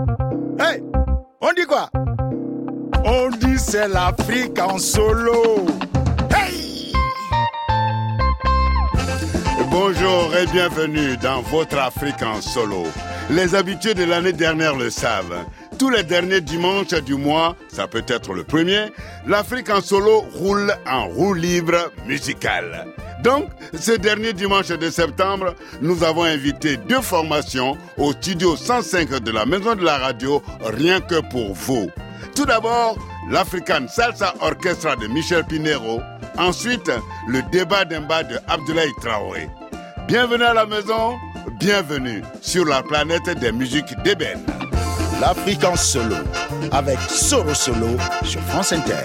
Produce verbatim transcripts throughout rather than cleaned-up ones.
Hey, on dit quoi? On dit c'est l'Afrique en solo. Hey! Bonjour et bienvenue dans votre Afrique en solo. Les habitués de l'année dernière le savent. Tous les derniers dimanches du mois, ça peut être le premier, l'Afrique en solo roule en roue libre musicale. Donc, ce dernier dimanche de septembre, nous avons invité deux formations au studio cent cinq de la Maison de la Radio, rien que pour vous. Tout d'abord, l'African Salsa Orchestra de Michel Pinheiro. Ensuite, le débat d'Emba de Abdoulaye Traoré. Bienvenue à la maison, bienvenue sur la planète des musiques d'ébène. L'Afrique en solo, avec Solo Solo sur France Inter.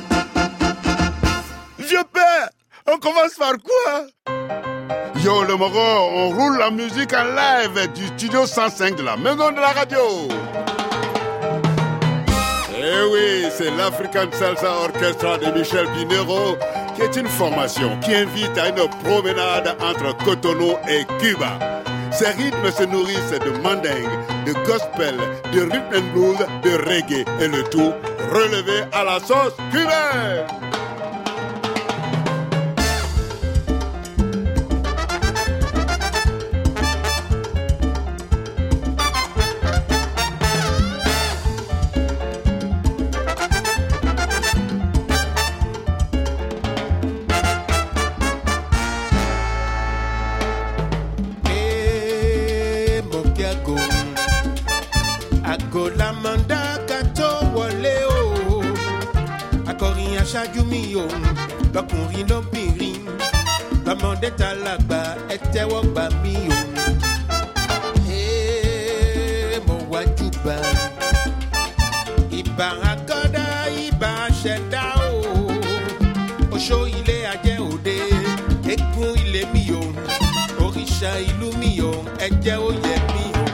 Vieux père, on commence par quoi? Yo le Moro, on roule la musique en live du studio cent cinq de la Maison de la Radio. Eh oui, c'est l'African Salsa Orchestra de Michel Pinheiro, qui est une formation qui invite à une promenade entre Cotonou et Cuba. Ces rythmes se nourrissent de mandingue, de gospel, de rhythm and blues, de reggae et le tout relevé à la sauce cubaine. Ṣáájúmíyò lọkùnrin lóbìnrin lọmọdé tálágbà ẹ tẹ́wọ́ gbà mí o. Ee mo wájú bá ìbà àkọ́dá ìbà ṣẹ̀dá o. Oṣó ilé ajẹ́ òde eégún ilé mi o. Òrìṣà ìlú mi o ẹ jẹ́ ó yẹ mí o.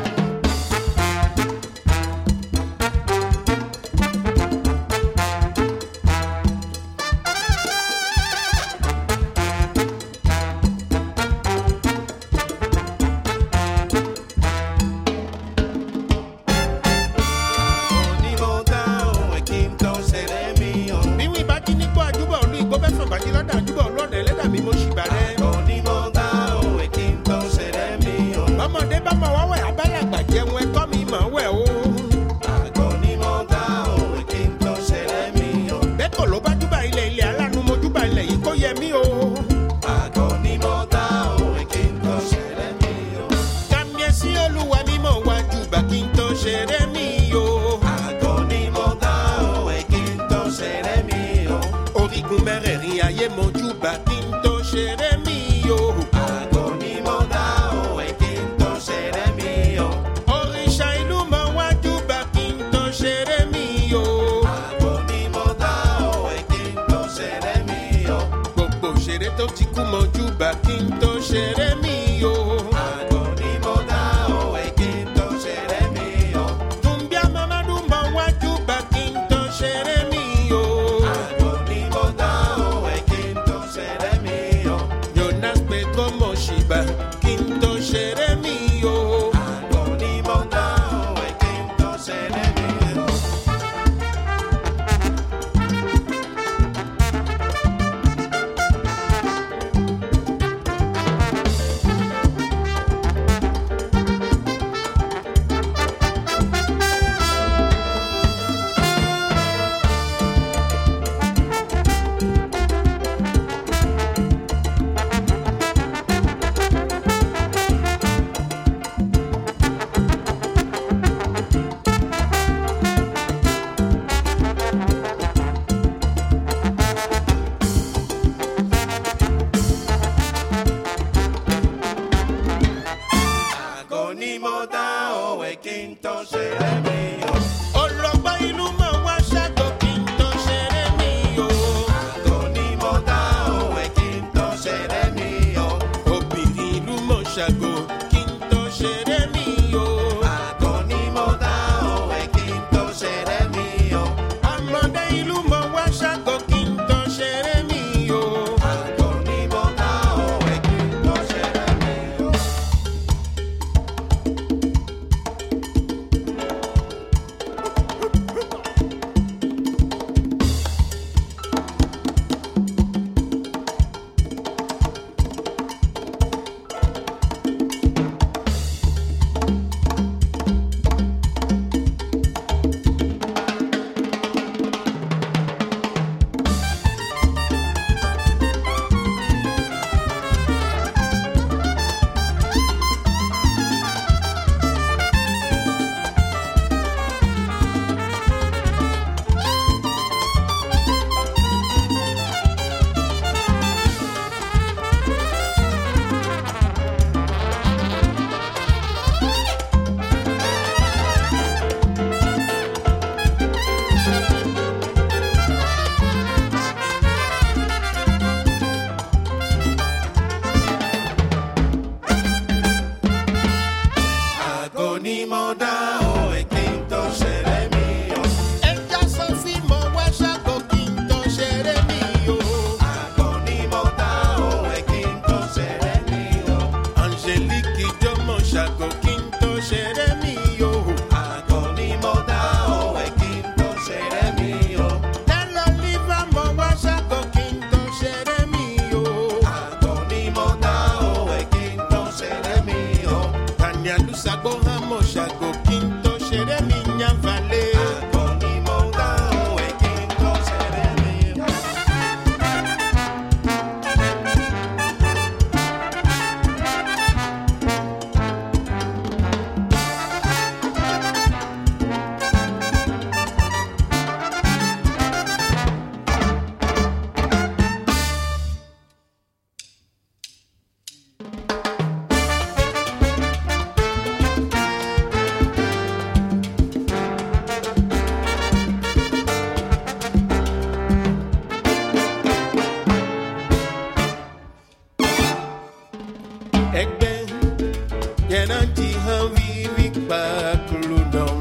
pas cloudon.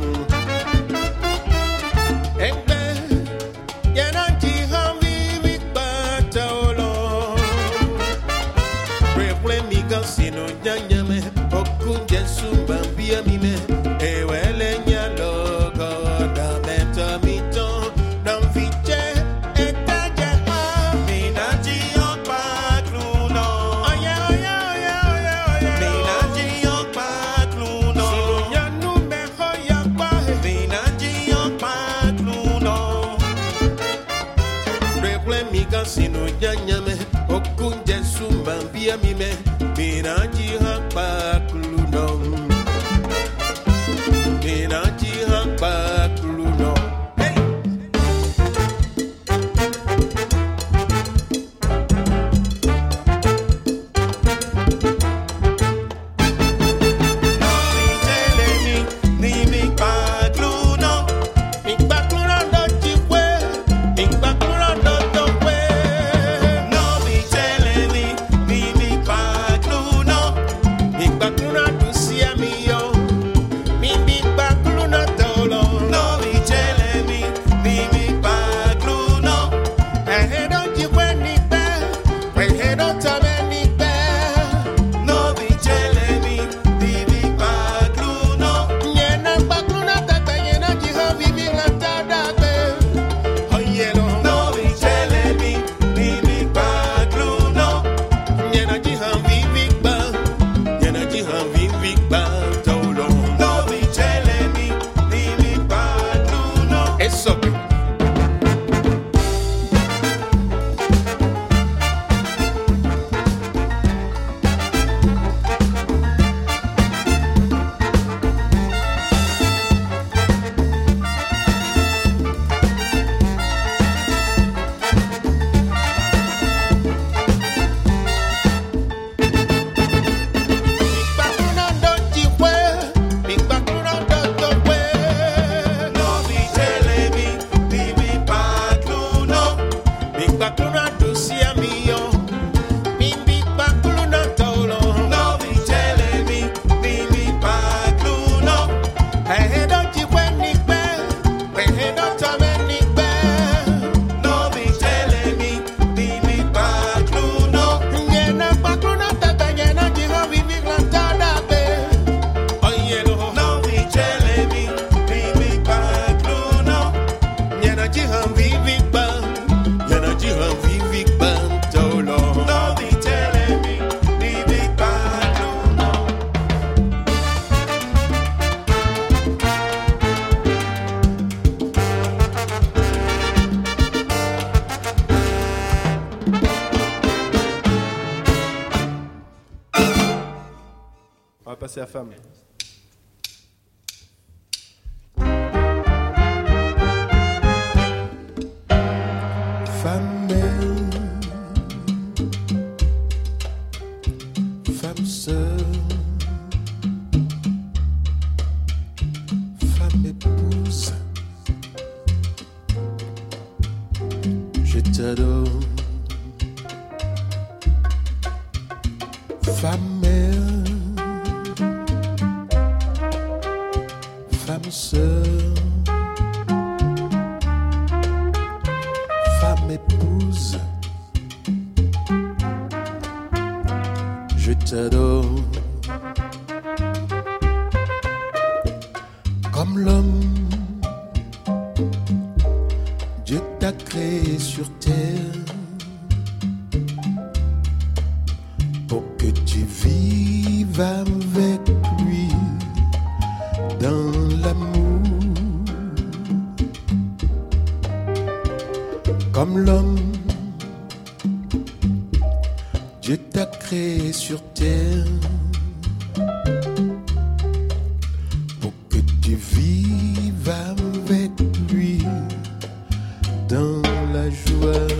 Engbe, yana ti hambi vikbata olo. Preple mi gansino nyanyame, okunje sumba bia mime. Ewele nyalogo da meta miton, dam viche etaje ha. Minaji okpa cloudon. Oye oye oye oye oye. Minaji okpa cloudon. Solo nyanu me hoya pa. Minaji okpa cloudon. Preple mi gansino nyanyame, okunje sumba bia mime. Minaji okpa cloudon. Minaji okpa cloudon. Hey. On va passer à femme. Femme mère, femme sœur, femme épouse, je t'adore. Femme mère, femme sœur, femme épouse, je t'adore. Comme l'homme, Dieu t'a créé sur terre pour que tu vives avec lui dans l'amour. Comme l'homme, Dieu t'a créé sur terre pour que tu vives avec lui dans la joie.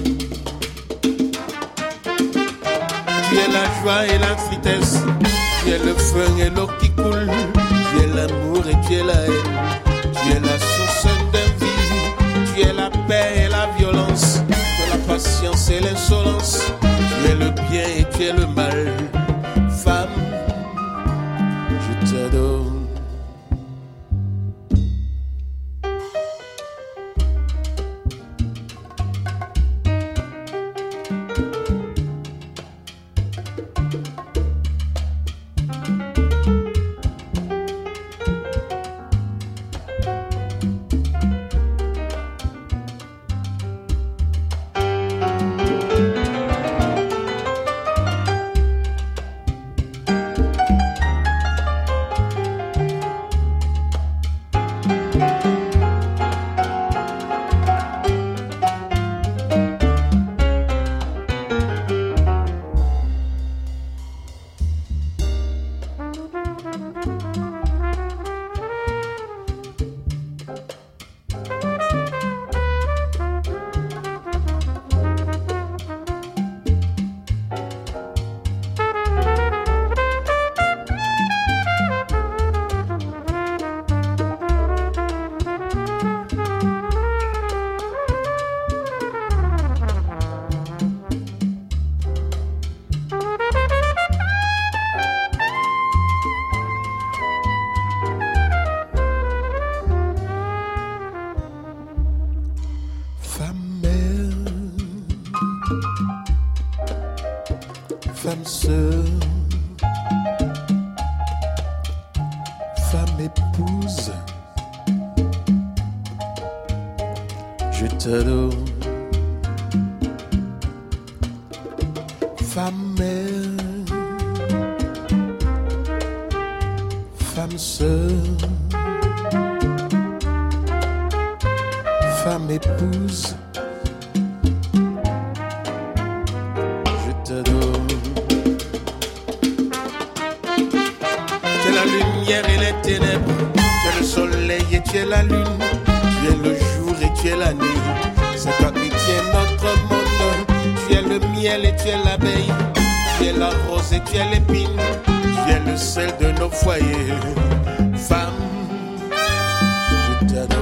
Tu es la joie et la tristesse, tu es le feu et l'eau qui coule, tu es l'amour et tu es la haine, tu es la source de vie, tu es la paix et la violence, tu es la patience et l'insolence, tu es le bien et tu es le mal. Femme, je t'adore. sœur, femme épouse, je t'adore. Femme mère, femme sœur, femme épouse, je t'adore. Tu es la lumière et les ténèbres, tu es le soleil et tu es la lune, tu es le jour et tu es la nuit. C'est toi qui tiens notre monde, tu es le miel et tu es l'abeille, tu es la rose et tu es l'épine, tu es le sel de nos foyers. Femme, je t'adore.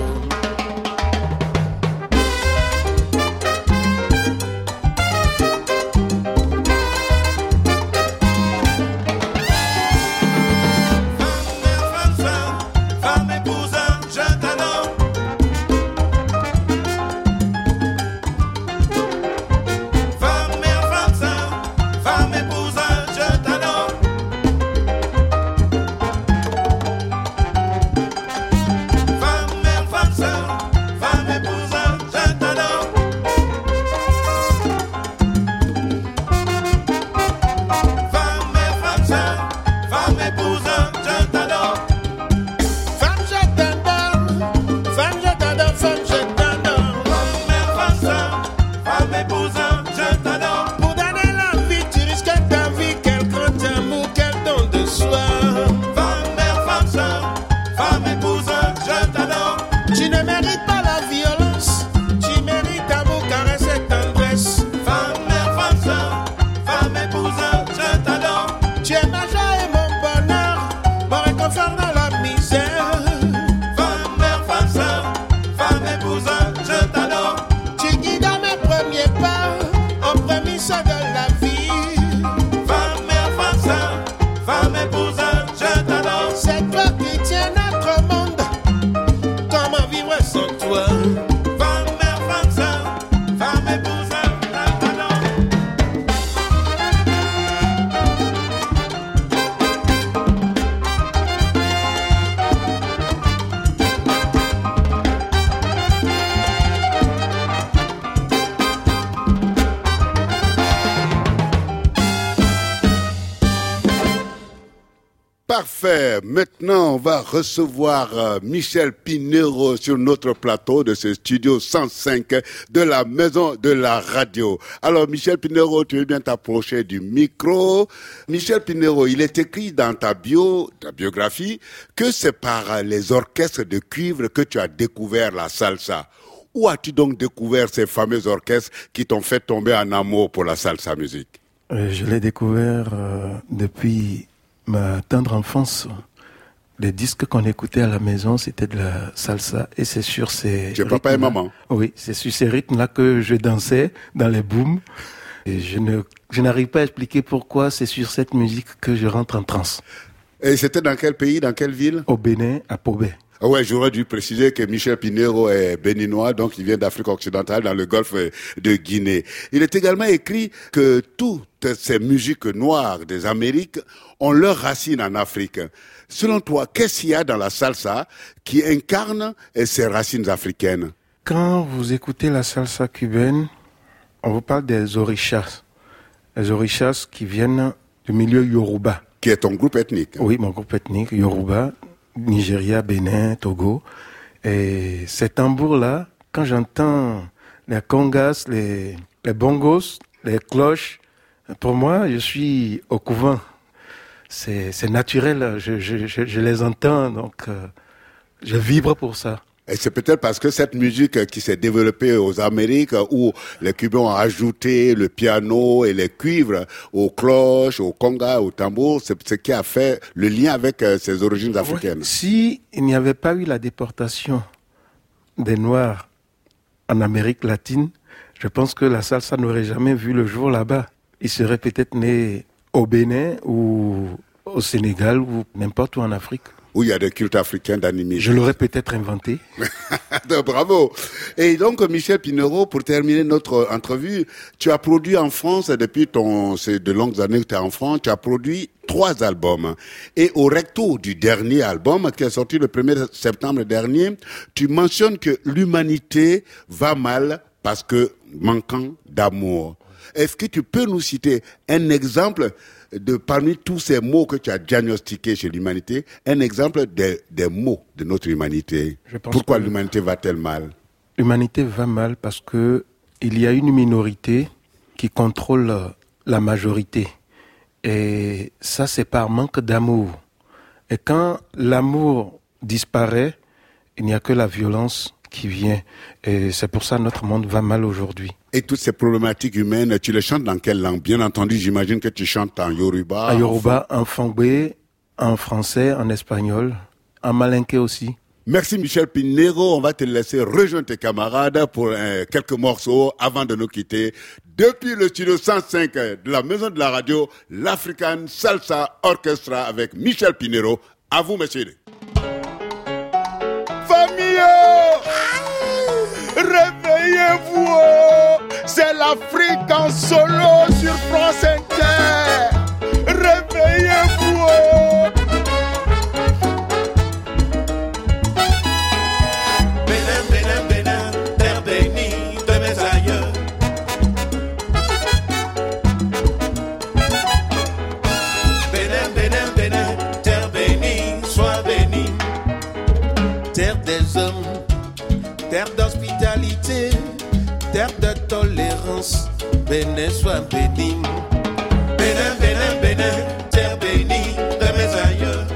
Parfait. Maintenant, on va recevoir euh, Michel Pineiro sur notre plateau de ce studio cent cinq de la Maison de la Radio. Alors, Michel Pineiro, tu veux bien t'approcher du micro. Michel Pineiro, il est écrit dans ta bio, ta biographie, que c'est par les orchestres de cuivre que tu as découvert la salsa. Où as-tu donc découvert ces fameux orchestres qui t'ont fait tomber en amour pour la salsa musique? euh, Je l'ai découvert euh, depuis ma tendre enfance. Les disques qu'on écoutait à la maison, c'était de la salsa, et c'est sur ces... Tu es papa et maman? Oui, c'est sur ces rythmes-là que je dansais dans les booms. Et je ne, je n'arrive pas à expliquer pourquoi c'est sur cette musique que je rentre en transe. Et c'était dans quel pays, dans quelle ville? Au Bénin, à Pobé. Ah ouais, j'aurais dû préciser que Michel Pineiro est béninois, donc il vient d'Afrique occidentale, dans le golfe de Guinée. Il est également écrit que toutes ces musiques noires des Amériques ont leurs racines en Afrique. Selon toi, qu'est-ce qu'il y a dans la salsa qui incarne ces racines africaines? Quand vous écoutez la salsa cubaine, on vous parle des orishas. Les orishas qui viennent du milieu Yoruba. Qui est ton groupe ethnique? Oui, mon groupe ethnique, Yoruba. Nigeria, Bénin, Togo. Et ces tambours-là, quand j'entends les congas, les, les bongos, les cloches, pour moi, je suis au couvent. C'est, c'est naturel, je, je, je, je les entends, donc euh, je vibre pour ça. Et c'est peut-être parce que cette musique qui s'est développée aux Amériques, où les Cubains ont ajouté le piano et les cuivres aux cloches, aux congas, aux tambours, c'est ce qui a fait le lien avec ses origines africaines. Ouais. Si il n'y avait pas eu la déportation des Noirs en Amérique latine, je pense que la salsa n'aurait jamais vu le jour là-bas. Ils seraient peut-être nés au Bénin ou au Sénégal ou n'importe où en Afrique. où il y a des cultes africains d'animés. Je l'aurais peut-être inventé. Bravo. Et donc, Michel Pinereau, pour terminer notre entrevue, tu as produit en France, depuis ton, c'est de longues années que tu es en France, tu as produit trois albums. Et au recto du dernier album, qui est sorti le premier septembre dernier, tu mentionnes que l'humanité va mal parce que manquant d'amour. Est-ce que tu peux nous citer un exemple de parmi tous ces mots que tu as diagnostiqués chez l'humanité, un exemple des, des mots de notre humanité? Pourquoi l'humanité va-t-elle mal? L'humanité va mal parce que il y a une minorité qui contrôle la majorité. Et ça, c'est par manque d'amour. Et quand l'amour disparaît, il n'y a que la violence qui vient. Et c'est pour ça que notre monde va mal aujourd'hui. Et toutes ces problématiques humaines, tu les chantes dans quelle langue? Bien entendu, j'imagine que tu chantes en Yoruba. En Yoruba, en Fongbe, en français, en espagnol, en malinké aussi. Merci Michel Pinereau, on va te laisser rejoindre tes camarades pour euh, quelques morceaux avant de nous quitter. Depuis le studio cent cinq de la maison de la radio, l'African Salsa Orchestra avec Michel Pinereau. À vous, messieurs. Famille, réveillez-vous, c'est l'Afrique en solo sur France Inter. Réveillez-vous. Terre d'hospitalité, terre de tolérance, Bénin soit béni. Bénin, Bénin, Bénin, terre bénie de mes aïeux.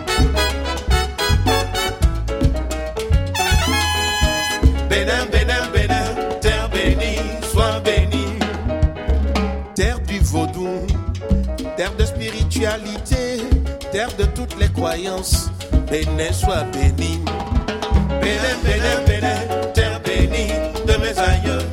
Bénin, Bénin, Bénin, terre bénie, soit bénie. Terre du vaudou, terre de spiritualité, terre de toutes les croyances, Bénin soit béni. Bénin, Bénin, Bénin, terre bénie de mes aïeux.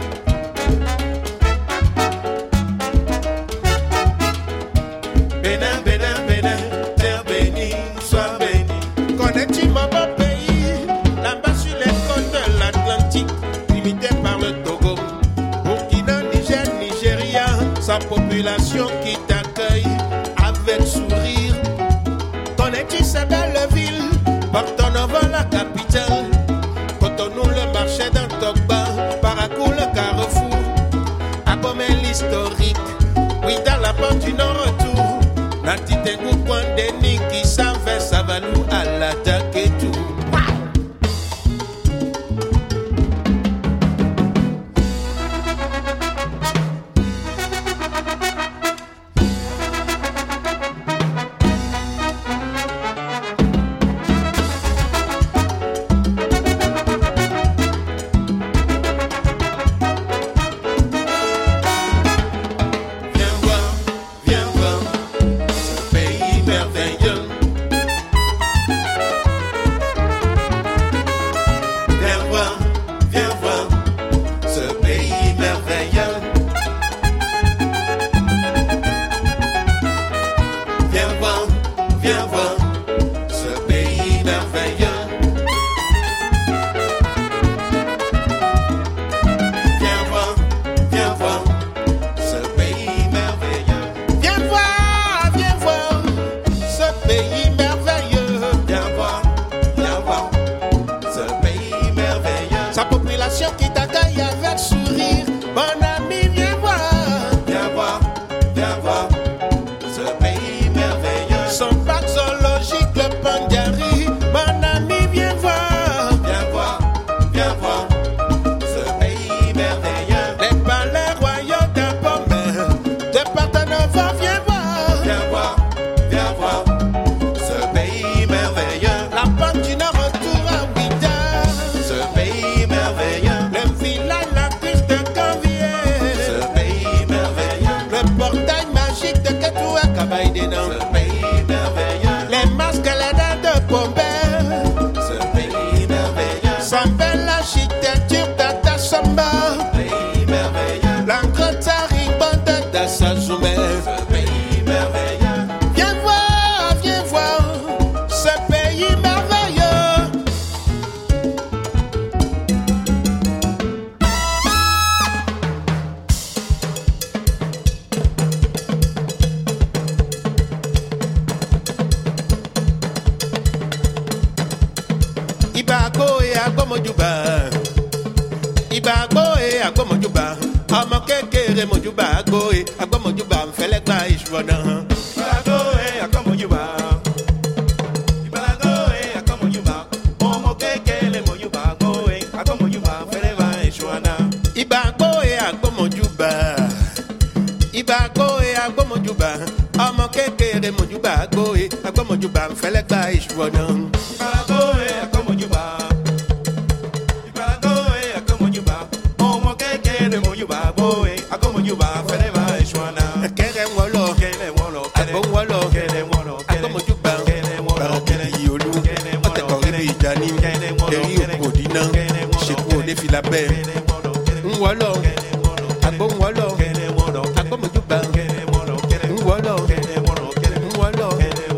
Bénin, Bénin, Bénin, terre bénie, sois bénie. Connais-tu mon beau pays, là-bas sur les côtes de l'Atlantique, limité par le Togo, Burkina, Niger, Nigeria, sa population qui t'accueille avec sourire. Connais-tu ces belles villes, Porto Novo, la capitale, Cotonou, le marché d'Antogba, Parakou, le carrefour, Abomey, l'historique, Ouida, la porte du non-retour, Natitengu, Kouandeni, qui savait Savalou, à l'attaque et tout. agbomojuba. Ìbàgbọ́ e agbomojuba. Ọmọ kékeré mojuba àgbo e agbomojuba nfẹlẹgba ìṣúná. Ìbàgbọ́ e agbomojuba. Ìbàgbọ́ e agbomojuba. Ọmọ kékeré mojuba àgbo e agbomojuba nfẹlẹgba ìṣúná. Ìbàgbọ́ e agbomojuba. Ìbàgbọ́ e agbomojuba. Ọmọ kékeré mojuba àgbo e agbomojuba nfẹlẹgba ìṣúná. Ìbàgbọ́ e agbomojuba. Ìbàgbọ́ e agbomojuba. Ọmọ kékeré mojuba àgbo e agbomojuba nfẹlẹgba ìṣúná. Kẹrẹ wọlọ, kẹrẹ wọlọ, àgbo wọlọ, kẹrẹ wọlọ, agbomojuba. Kẹrẹ wọlọ, kẹrẹ yìí olú, ọtẹkọrẹ bí ìjàní, èyí òkòdì náà, ṣèkú òde fìlà bẹ́ẹ̀. Ń wọlọ, àgbo wọlọ, agbomojuba. Ń wọlọ, ń wọlọ, ń wọlọ.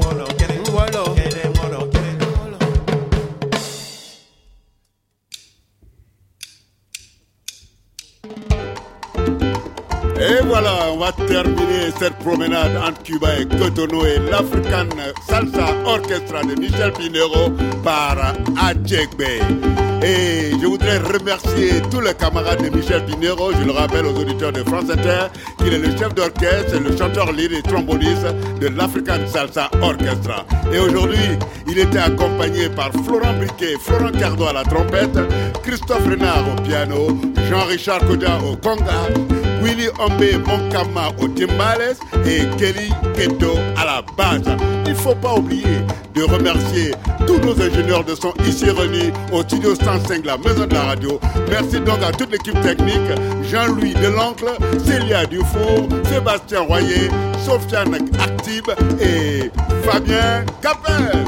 Et voilà, on va terminer cette promenade entre Cuba et Cotonou et l'African Salsa Orchestra de Michel Pinheiro par Adjegbe. Et je voudrais remercier tous les camarades de Michel Pinheiro. Je le rappelle aux auditeurs de France Inter qu'il est le chef d'orchestre et le chanteur lead et tromboniste de l'African Salsa Orchestra. Et aujourd'hui, il était accompagné par Florent Briquet, Florent Cardo à la trompette, Christophe Renard au piano, Jean-Richard Kodia au conga, Willy Ombe Monkama au timbales et Kelly Keto à la basse. Il ne faut pas oublier de remercier tous nos ingénieurs de son ici réunis au studio cent cinq, la maison de la radio. Merci donc à toute l'équipe technique, Jean-Louis Delancle, Célia Dufour, Sébastien Royer, Sofiane Actib et Fabien Capel.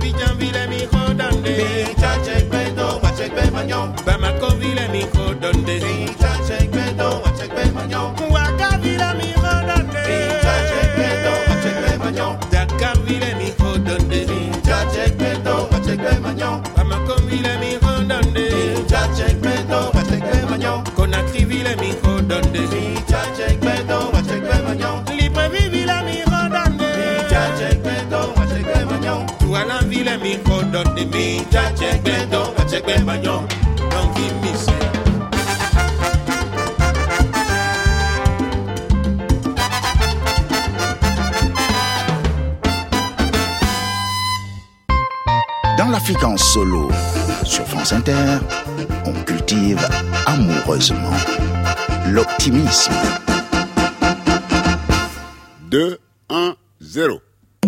Abidjanville mi rodonde. Mi chachek bedo, wachek be magnon. Bamakoville mi rodonde. Mi chachek bedo, wachek be magnon. Ouakaville mi rodonde. Mi chachek bedo, wachek be magnon. Dakarville mi rodonde. Mi chachek bedo, wachek be magnon. Bamakoville mi rodonde. Mi chachek bedo, wachek be magnon. Conacriville mi rodonde. Mi chachek bedo, wachek be magnon. Libreville mi rodonde. Mi chachek bedo, wachek be magnon. Doualanville mi rodonde. Mi chachek bedo, wachek be magnon. Don't give me say. Dans l'Afrique en solo, sur France Inter, on cultive amoureusement l'optimisme. deux, un, zéro.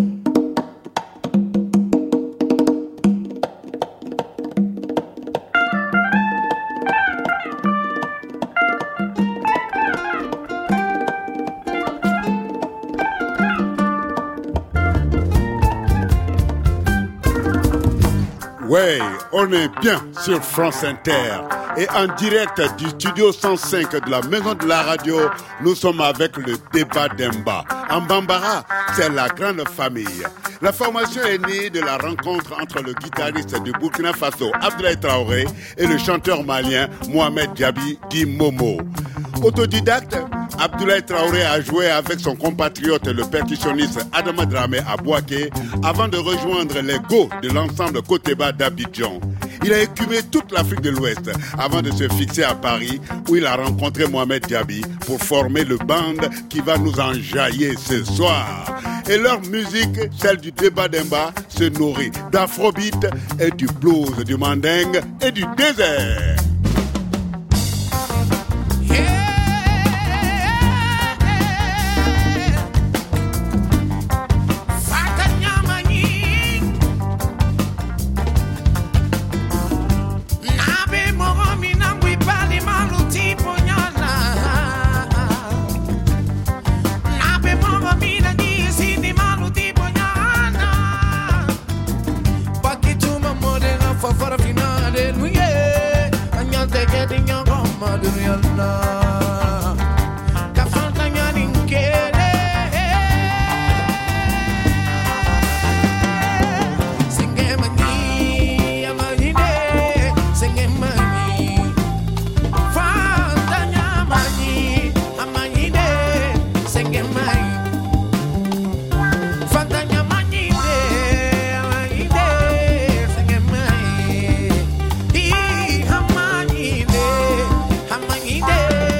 Ouais, on est bien sur France Inter et en direct du studio cent cinq de la Maison de la Radio, nous sommes avec le débat d'Emba. En Bambara, c'est la grande famille. La formation est née de la rencontre entre le guitariste du Burkina Faso, Abdoulaye Traoré, et le chanteur malien Mohamed Diaby, dit Momo. Autodidacte, Abdoulaye Traoré a joué avec son compatriote le percussionniste Adama Dramé à Bouaké avant de rejoindre les Go de l'ensemble Koteba d'Abidjan. Il a écumé toute l'Afrique de l'Ouest avant de se fixer à Paris où il a rencontré Mohamed Diaby pour former le band qui va nous enjailler ce soir. Et leur musique, celle du débat d'Emba, se nourrit d'afrobeat et du blues, du mandingue et du désert. For the final, we get, and you're taking your home, day.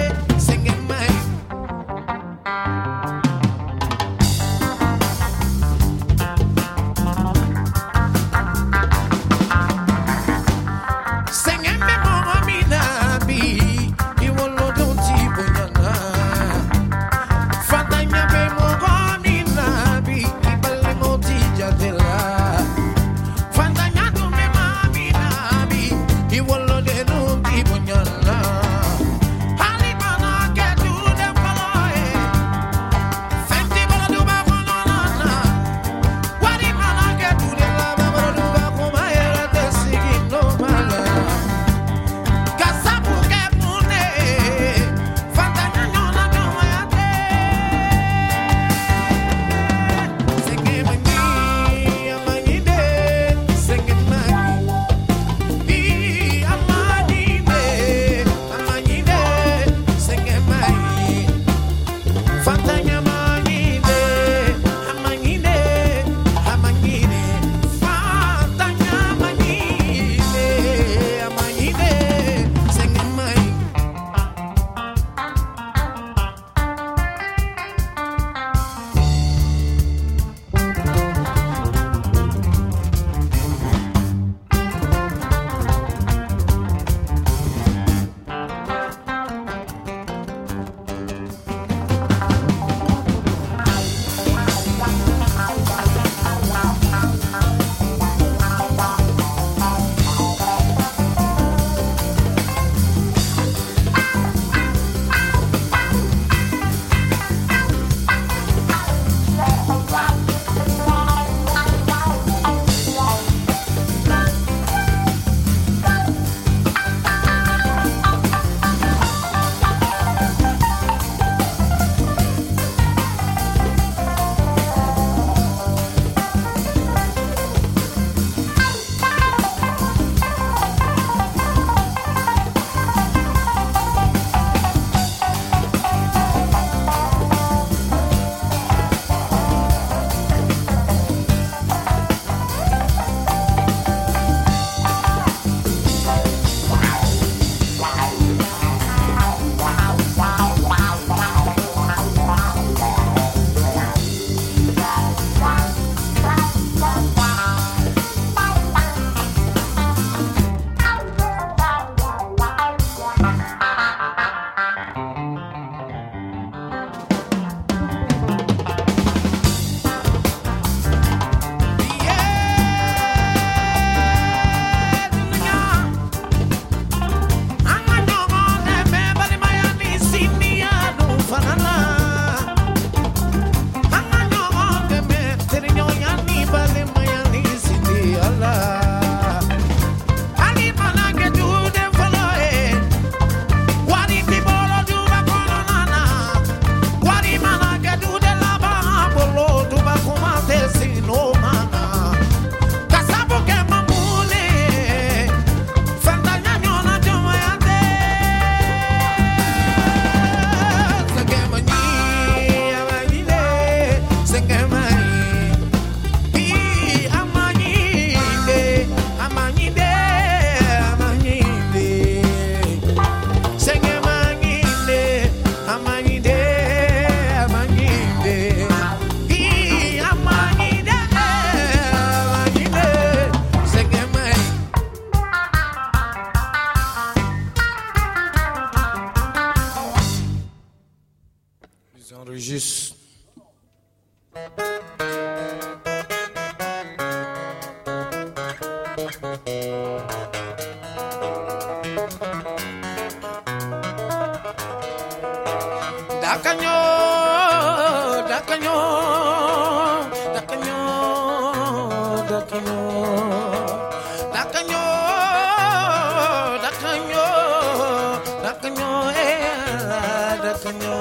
Dakanyo, dakanyo, dakanyo, dakanyo, dakanyo, dakanyo, dakanyo, eh, dakanyo.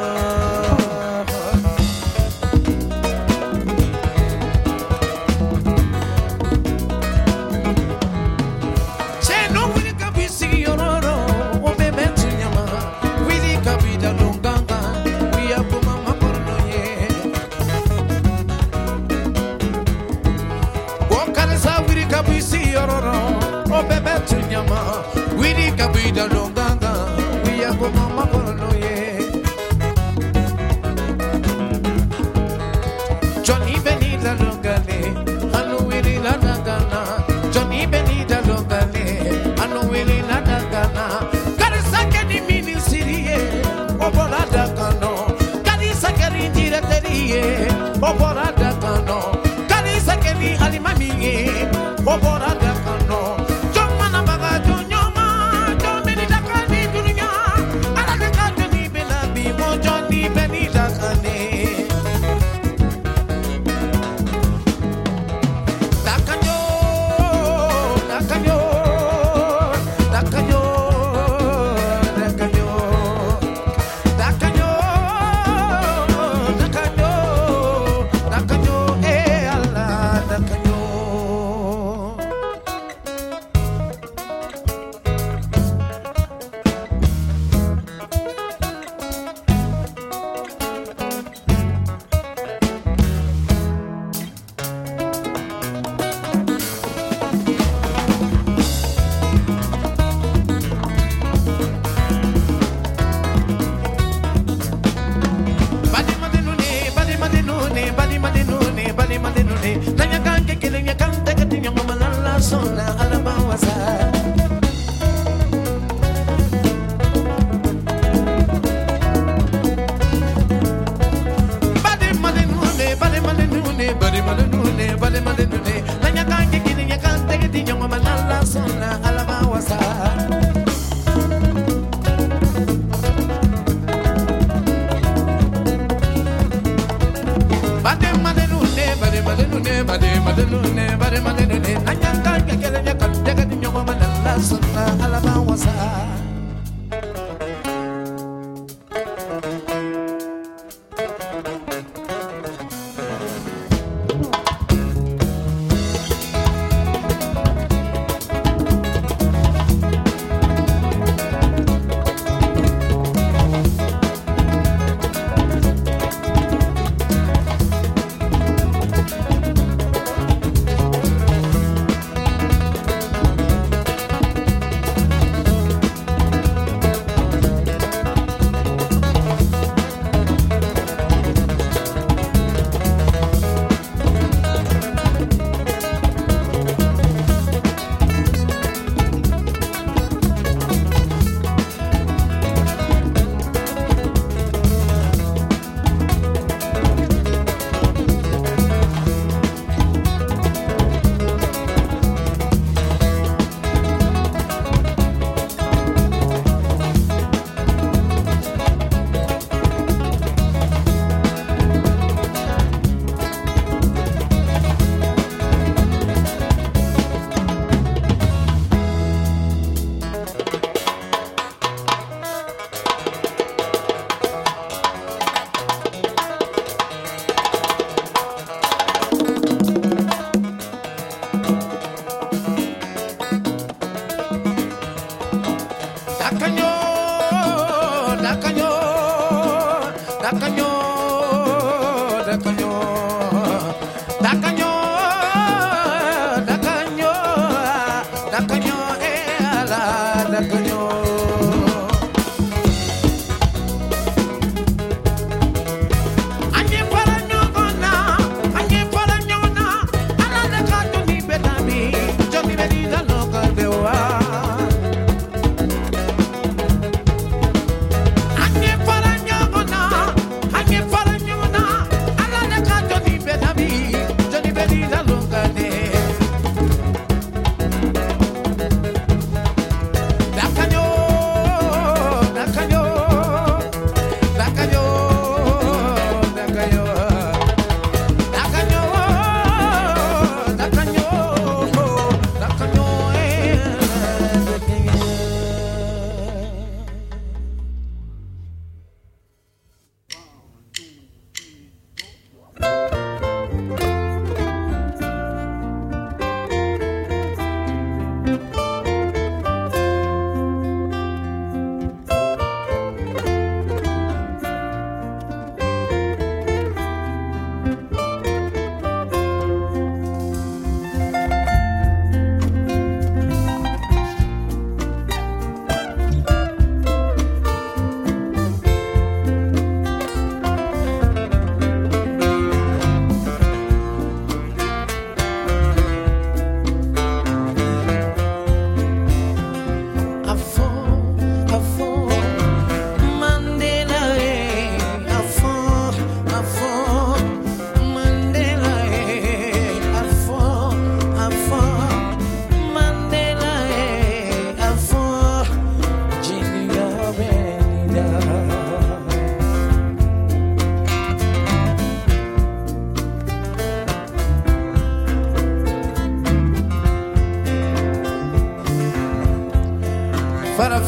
Oh, baby, to Yama, we need to be the Longanga, we are going Mama Coronoye. Johnny Benita Longale, I know we need a Nagana. Johnny Benita Longale, I know we need a Nagana. Got a second in Mini City, oh, Borada Cano. Got a second in Tiraterie, oh, Borada Cano. Got a second in Alimami, oh, Borada Cano.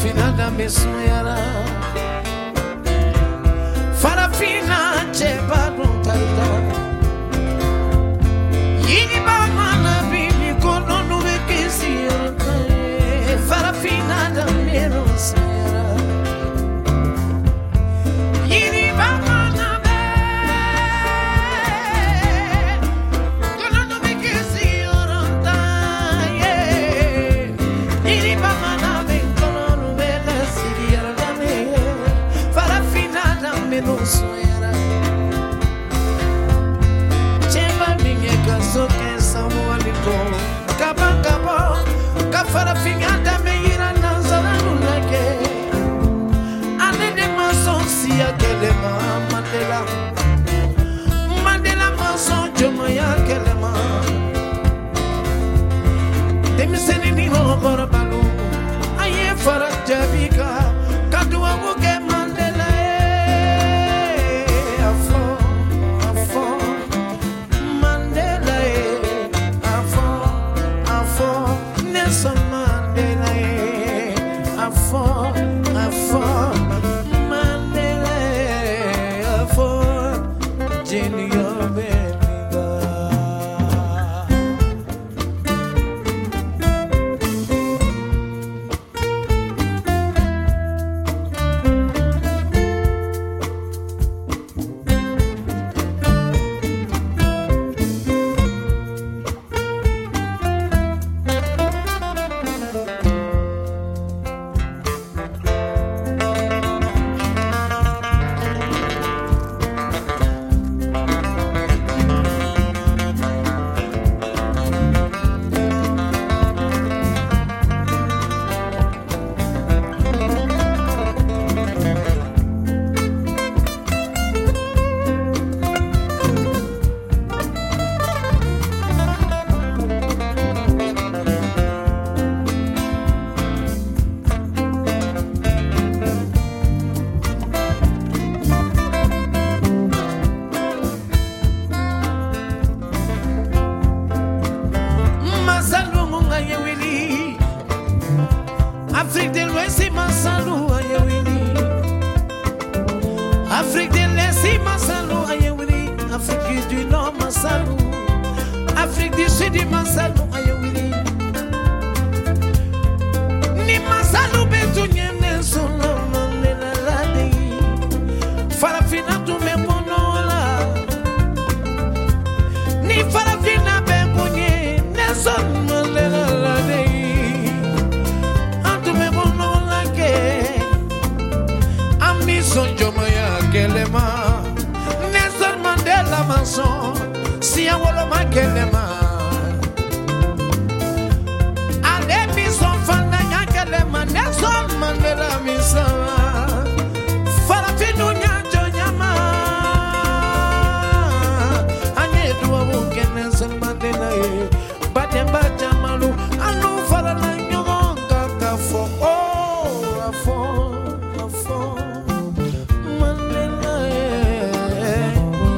Farafina da mesuyara Farafina cheba duntaita Yini ba mana bibi kono nuve kisi Farafina da merosuyara Yini ba mana be kono nuve kisi oranta Yini ba mana be kono nuve kisi oranta Farafina da merosuyara Chemba minye kasoke samualiko Kaba kaba Kafara fingada me ira nanzara nulake Ane de mason siya kelema Mandela Mandela mason jomo ya kelema Demi seni ni ho bora balu Aye fara jabika Kadua muke Mandela eh Afo Afo Mandela eh Afo Afo Nelson Mandela eh Afo Afo Mandela eh Afo Junior Benida Masalou munga yewili Afrique de l'Ouest c'est Masalou ayewili Afrique de l'Est c'est Masalou ayewili Afrique du Nord Masalou Afrique du Sud Masalou ayewili Ni Masalou betu nyene solo Mandela lade Farafina tu me monola Ni Farafina be punye Nelson Mandela lade Antu me monola ke Ami son jomo ya kelema Nelson Mandela manson Si awolo ma kelema Ale mi son fanda ya kelema Nelson Mandela mi sama Farafinu nyajo nyama Anye duwa muke Nelson Mandela ye Batemba jamalu Anu farala nyogon kaka fo Oh afo afo Mandela ye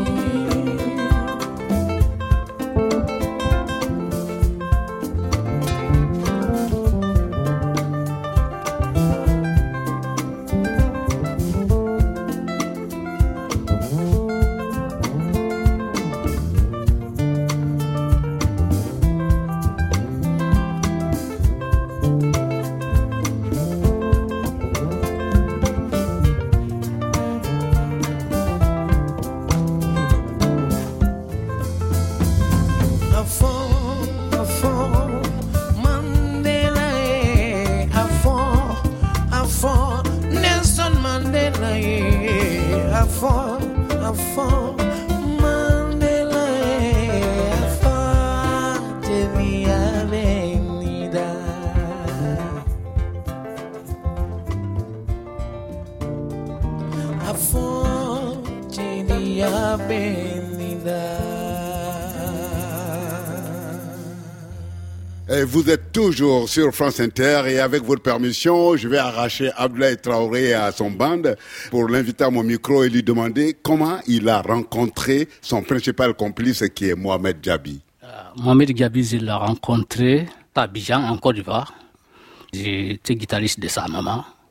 Et vous êtes toujours sur France Inter et avec votre permission, je vais arracher Abdoulaye Traoré à son band pour l'inviter à mon micro et lui demander comment il a rencontré son principal complice qui est Mohamed Djabi. Euh, Mohamed Djabi, il l'a rencontré à Abidjan, en Côte d'Ivoire. J'étais guitariste de sa maman.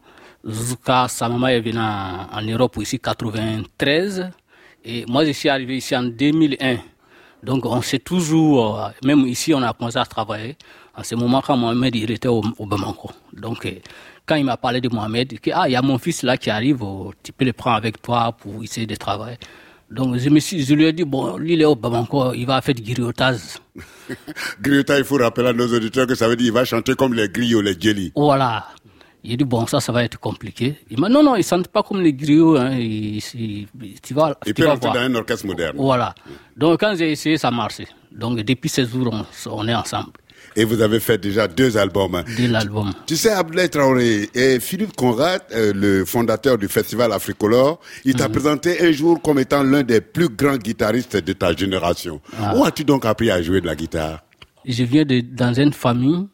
Jusqu'à sa maman est venue en, en Europe ici, quatre-vingt-treize. Et moi, je suis arrivé ici en deux mille un. Donc, on s'est toujours, euh, même ici, on a commencé à travailler. En ce moment, quand Mohamed, il était au, au Bamako. Donc, euh, quand il m'a parlé de Mohamed, il dit, ah, il y a mon fils là qui arrive, oh, tu peux le prendre avec toi pour essayer de travailler. Donc, je, me suis, je lui ai dit, bon, lui, il est au Bamako, il va faire du griotage. Griotage, il faut rappeler à nos auditeurs que ça veut dire qu'il va chanter comme les griots, les djeli. Voilà. J'ai dit, bon, ça, ça va être compliqué. Il m'a dit, non, non, ils ne sentent pas comme les griots. Hein. Ils, ils, tu vas, il tu peut vas rentrer voir. dans un orchestre moderne. Voilà. Donc, quand j'ai essayé, ça marchait. Donc, depuis ces jours, on, on est ensemble. Et vous avez fait déjà deux albums. Deux albums. Tu sais, Abdoulaye Traoré, et Philippe Conrad, euh, le fondateur du festival Africolor, il t'a mm-hmm. présenté un jour comme étant l'un des plus grands guitaristes de ta génération. Ah. Où as-tu donc appris à jouer de la guitare? Je viens de, dans une famille.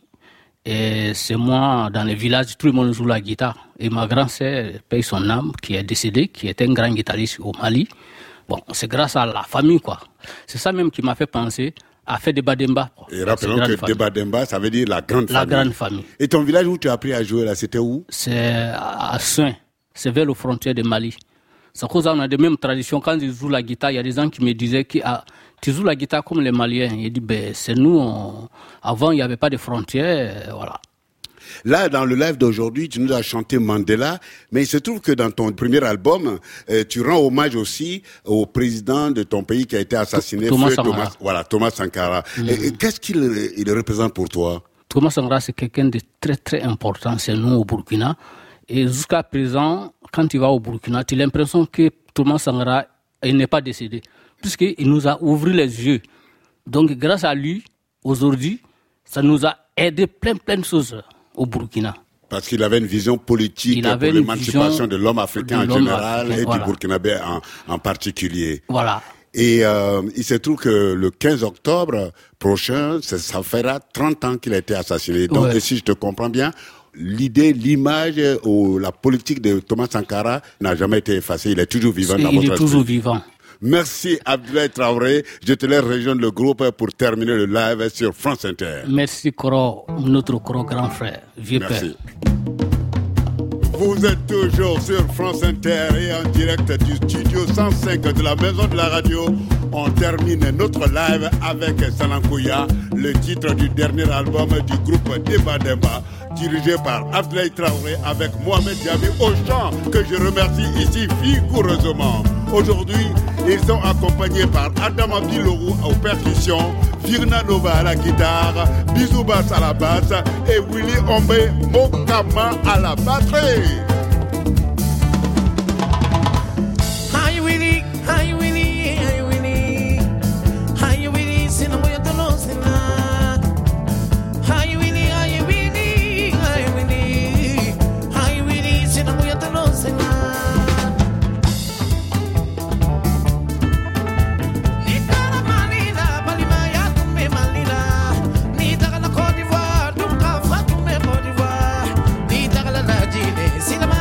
Et c'est moi, dans le village, tout le monde joue la guitare. Et ma grand-sœur paye son âme, qui est décédée, qui était un grand guitariste au Mali. Bon, c'est grâce à la famille, quoi. C'est ça même qui m'a fait penser à faire des Bademba. Et rappelons que des Bademba, ça veut dire la grande la famille. La grande famille. Et ton village où tu as appris à jouer, là, c'était où? C'est à Soin. C'est vers les frontières de Mali. C'est à cause qu'on a des mêmes traditions. Quand je joue la guitare, il y a des gens qui me disaient que ah, tu joues la guitare comme les Maliens. Il dit, ben, c'est nous, on... avant, il n'y avait pas de frontières, voilà. Là, dans le live d'aujourd'hui, tu nous as chanté Mandela, mais il se trouve que dans ton premier album, euh, tu rends hommage aussi au président de ton pays qui a été assassiné, Thomas Feu Sankara. Thomas, voilà, Thomas Sankara. Mmh. Et, et qu'est-ce qu'il il représente pour toi? Thomas Sankara, c'est quelqu'un de très, très important chez nous au Burkina. Et jusqu'à présent, quand tu vas au Burkina, tu as l'impression que Thomas Sankara, il n'est pas décédé, puisqu'il nous a ouvert les yeux. Donc, grâce à lui, aujourd'hui, ça nous a aidé plein, plein de choses au Burkina. Parce qu'il avait une vision politique pour l'émancipation de l'homme africain en général africain, et voilà. du Burkinabé en, en particulier. Voilà. Et euh, il se trouve que le quinze octobre prochain, ça, ça fera trente ans qu'il a été assassiné. Donc, ouais. et si je te comprends bien, l'idée, l'image ou la politique de Thomas Sankara n'a jamais été effacée. Il est toujours vivant c'est, dans il votre Il est esprit. toujours vivant. Merci Abdoulaye Traoré. Je te laisse rejoindre le groupe pour terminer le live sur France Inter. Merci Koro, notre Koro grand frère. Vieux Merci. Père. Vous êtes toujours sur France Inter et en direct du studio cent cinq de la Maison de la Radio. On termine notre live avec Salankouya, le titre du dernier album du groupe Deba Demba, dirigé par Abdoulaye Traoré avec Mohamed Diaby au chant, que je remercie ici vigoureusement. Aujourd'hui, ils sont accompagnés par Adam Abdilorou aux percussions, Virna Nova à la guitare, Bisou Bass à la basse et Willy Ombe Mokama à la batterie. Hi Willy, hi Willy, hi Willy, hi Willy, c'est la moyenne de l'océan. Hi Willy, hi Willy, hi Willy, hi Willy, c'est la moyenne de l'océan. Ni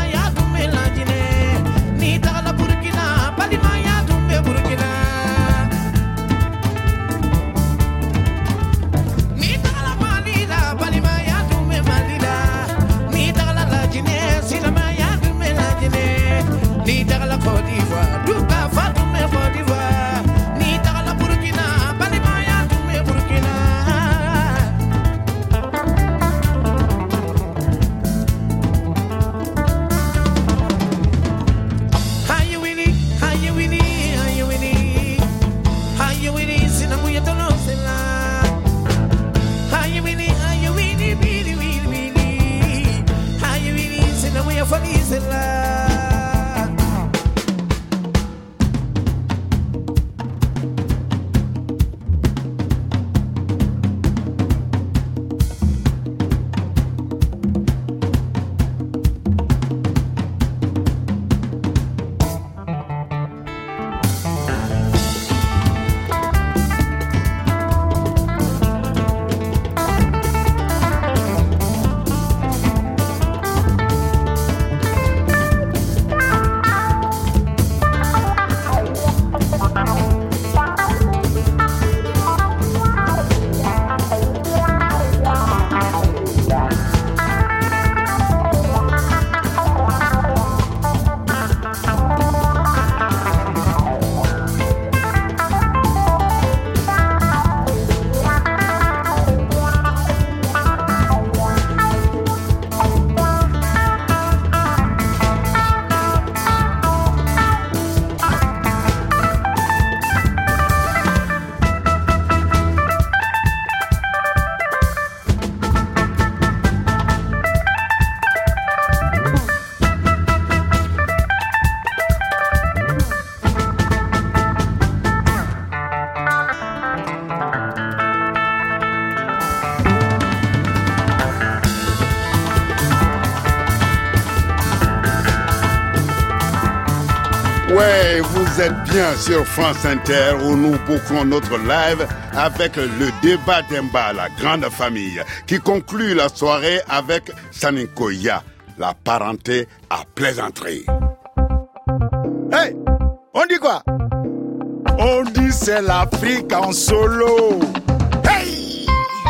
Ouais, vous êtes bien sur France Inter où nous bouclons notre live avec le débat d'Emba, la grande famille, qui conclut la soirée avec Saninkoya, la parenté à plaisanterie. Hey, on dit quoi? On dit c'est l'Afrique en solo. Hey!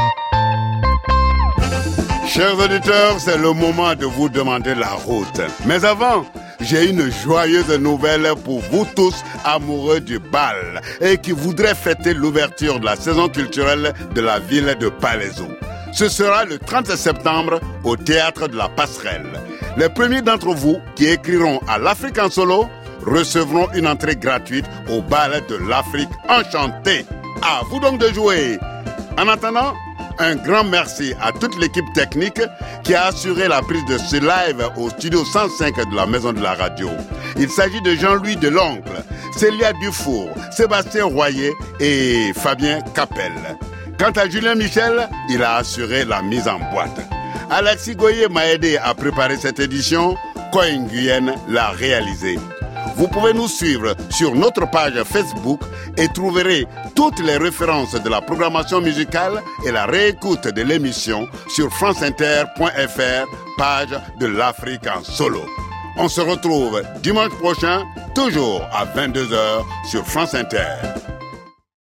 Chers auditeurs, c'est le moment de vous demander la route. Mais avant, j'ai une joyeuse nouvelle pour vous tous amoureux du bal et qui voudraient fêter l'ouverture de la saison culturelle de la ville de Palaiseau. Ce sera le trente septembre au Théâtre de la Passerelle. Les premiers d'entre vous qui écriront à l'Afrique en solo recevront une entrée gratuite au bal de l'Afrique enchantée. À vous donc de jouer. En attendant, un grand merci à toute l'équipe technique qui a assuré la prise de ce live au studio cent cinq de la Maison de la Radio. Il s'agit de Jean-Louis Deloncle, Célia Dufour, Sébastien Royer et Fabien Capel. Quant à Julien Michel, il a assuré la mise en boîte. Alexis Goyer m'a aidé à préparer cette édition. Koy Nguyen l'a réalisée. Vous pouvez nous suivre sur notre page Facebook et trouverez toutes les références de la programmation musicale et la réécoute de l'émission sur franceinter point f r, page de l'Afrique en solo. On se retrouve dimanche prochain, toujours à vingt-deux heures sur France Inter.